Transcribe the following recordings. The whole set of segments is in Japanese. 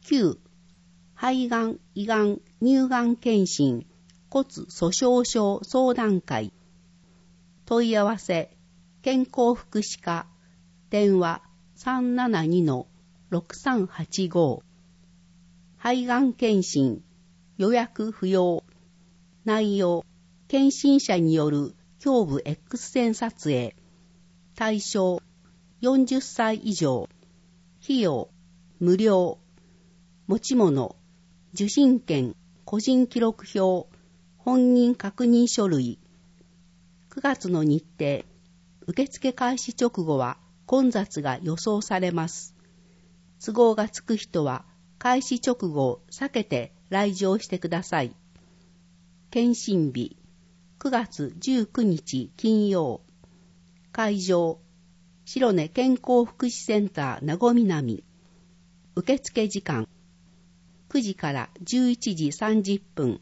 9、肺がん、胃がん、乳がん検診、骨粗鬆症相談会。問い合わせ、健康福祉課、電話 372-6385。肺がん検診、予約不要。内容、検診者による胸部 X 線撮影。対象、40歳以上。費用、無料。持ち物、受診券、個人記録表、本人確認書類。9月の日程、受付開始直後は混雑が予想されます。都合がつく人は開始直後を避けて来場してください。検診日、9月19日金曜。会場、白根健康福祉センター名護南。受付時間、9時から11時30分。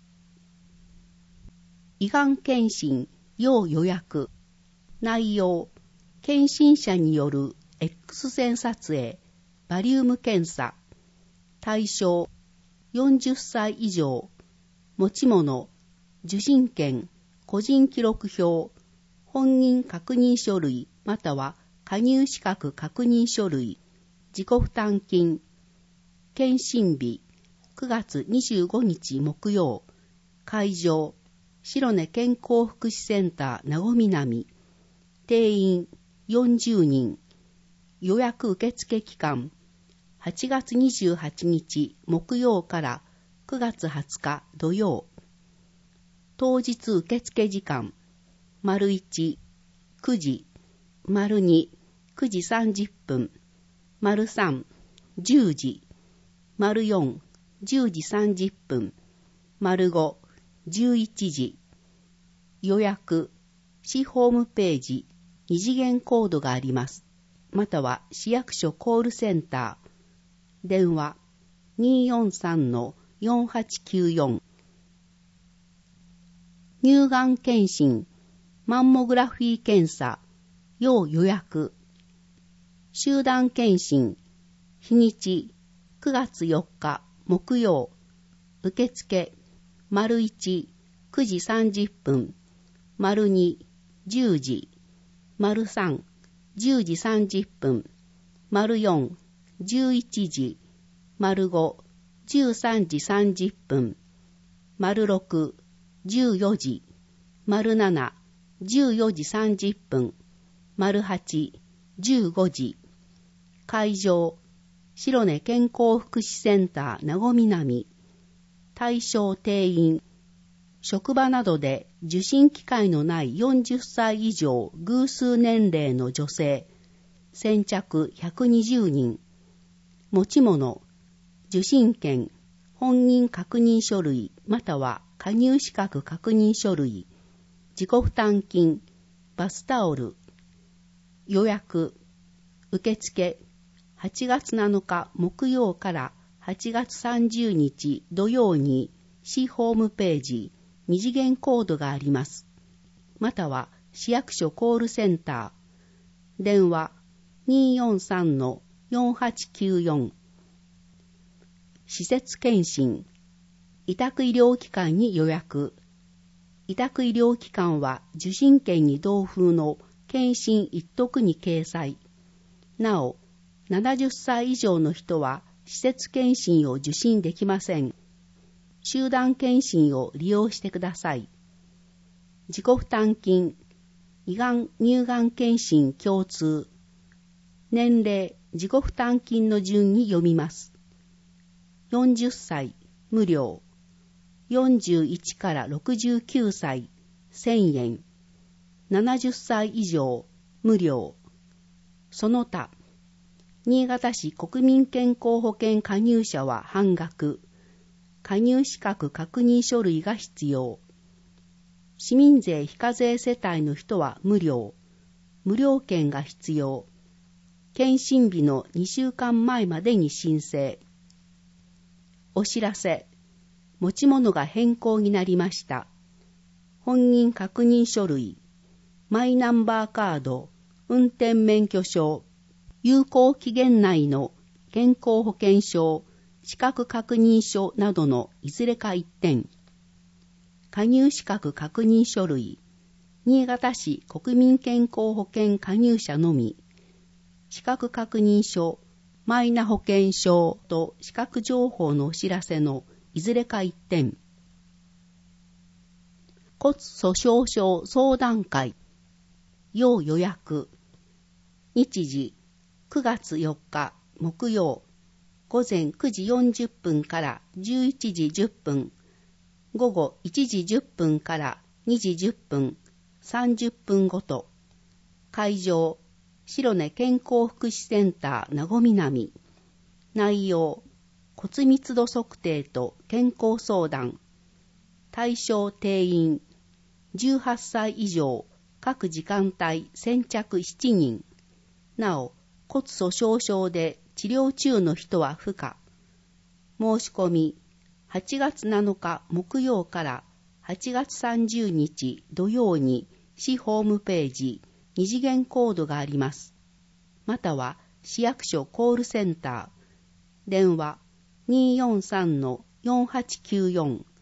胃がん検診、要予約。内容、検診者による X 線撮影、バリウム検査。対象、40歳以上。持ち物、受診券、個人記録表、本人確認書類または加入資格確認書類。自己負担金。検診日、9月25日木曜。会場、白根健康福祉センター名護南。定員40人。予約受付期間、8月28日木曜から9月20日土曜。当日受付時間、1、9時、2、9時30分、3、10時、4、10時30分、5、11時。予約、市ホームページ、二次元コードがあります。または市役所コールセンター。電話、243-4894。乳がん検診、マンモグラフィー検査、要予約。集団検診、日にち、9月4日木曜。受付、1、9時30分、2、10時、3、10時30分、4、11時、5、13時30分、6、14時、7、14時30分、8、15時。会場、白根健康福祉センター名護南。対象定員、職場などで受診機会のない40歳以上偶数年齢の女性。先着120人。持ち物、受診券、本人確認書類または加入資格確認書類。自己負担金、バスタオル。予約、受付、8月7日木曜から8月30日土曜に市ホームページ、二次元コードがあります。または市役所コールセンター。電話 243-4894。施設検診。委託医療機関に予約。委託医療機関は受診券に同封の検診一徳に掲載。なお、70歳以上の人は施設検診を受診できません。集団検診を利用してください。自己負担金、胃がん・乳がん検診共通。年齢、自己負担金の順に読みます。40歳、無料。41から69歳、1000円。70歳以上、無料。その他、新潟市国民健康保険加入者は半額。加入資格確認書類が必要。市民税非課税世帯の人は無料。無料券が必要。検診日の2週間前までに申請。お知らせ。持ち物が変更になりました。本人確認書類、マイナンバーカード、運転免許証、有効期限内の健康保険証、 資格確認書などのいずれか1点。加入資格確認書類。新潟市国民健康保険加入者のみ。資格確認書、マイナ保険証と資格情報のお知らせのいずれか1点。骨粗鬆症相談会。要予約。日時、9月4日木曜、午前9時40分から11時10分、午後1時10分から2時10分、30分ごと。会場、白根健康福祉センター名護南。内容、骨密度測定と健康相談。対象定員、18歳以上、各時間帯先着7人。なお、骨粗鬆症で治療中の人は不可。申し込み、8月7日木曜から8月30日土曜に市ホームページ2次元コードがあります。または市役所コールセンター、電話 243-4894